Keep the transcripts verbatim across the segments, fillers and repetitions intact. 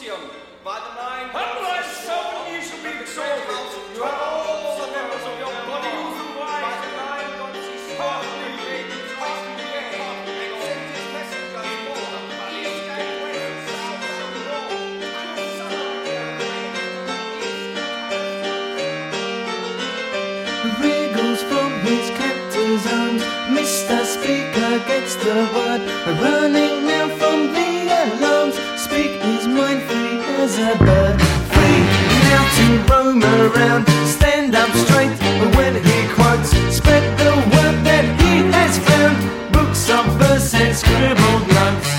Christian, by the nine Hotline seven, you shall be exalted. You have all the members of your body who by rise. the nine gods he smartly created twice in the air, and sent his messengers forth, east and west, south and north, and the sun Wriggles from his captor's arms. Mister Speaker gets the word. Running now from the alarms. Speak his mind free as a bird. Free now to roam around. Stand up straight when he quotes. Spread the word that he has found. Books of verse and scribbled notes.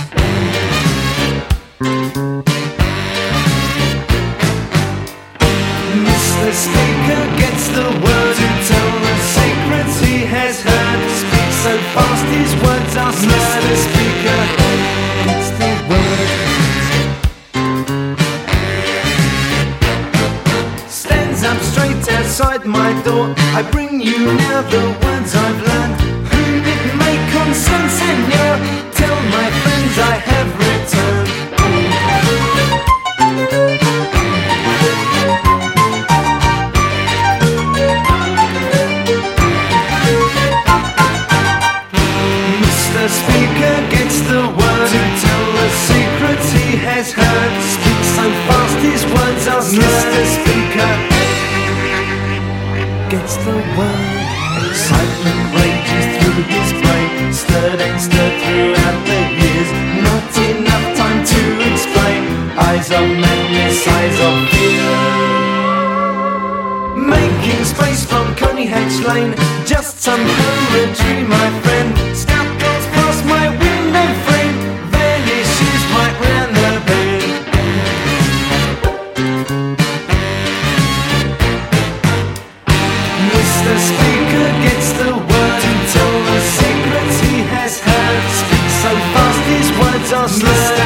Mister Speaker gets the word to tell the secrets he has heard. Speaks so fast his words are slurred. Mister Speaker gets the word. Stands up straight outside my door. I bring you now the words I've learned. Whom it may concern, Senor, tell my friends I have returned. The speaker gets the word to tell the secrets he has heard. Speaks so fast his words are slurred. Mister Speaker gets the word. Excitement rages through his brain, stirred and stirred throughout the years. Not enough time to explain. Eyes of madness, eyes of fear. Making space from Coney Hatch Lane. Just some poetry, my friend. Scout goes past my window frame. Vanishes right round the bend. Mister Speaker gets the word to tell the secrets he has heard. Speaks so fast his words are slurred.